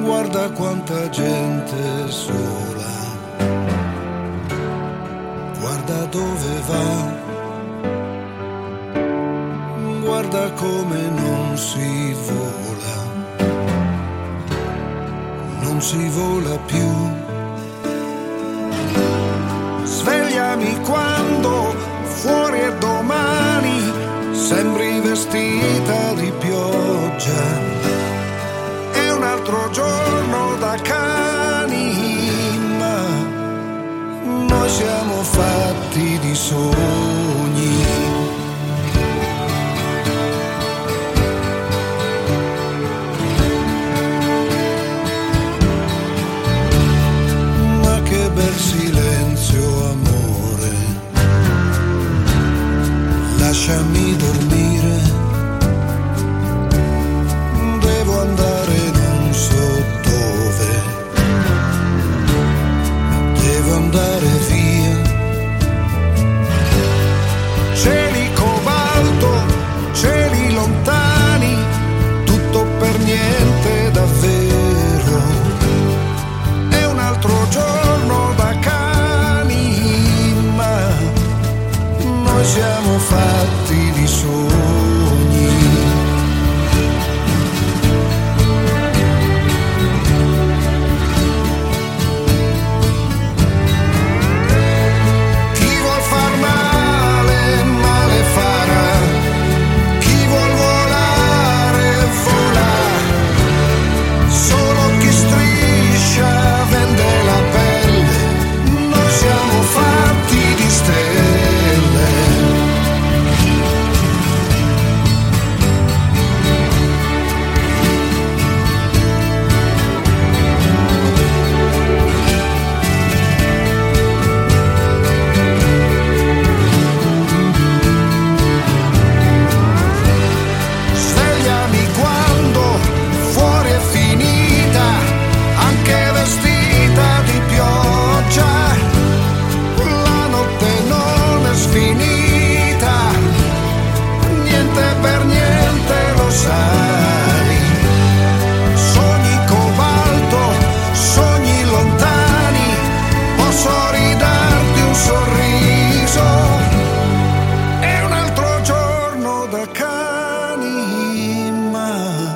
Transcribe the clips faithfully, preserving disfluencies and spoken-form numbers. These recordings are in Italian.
Guarda quanta gente sola, guarda dove va, guarda come non si vola, non si vola più. Svegliami quando fuori è domani, sembri vestita di pioggia. Un altro giorno da cani, ma noi siamo fatti di sogni. Ma che bel silenzio, amore, lasciami dormire, devo andare dove, devo andare via. Cieli cobalto, cieli lontani, tutto per niente davvero. È un altro giorno da cani, ma noi siamo fatti di sogni.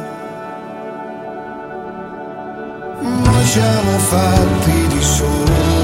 Siamo fatti di sole.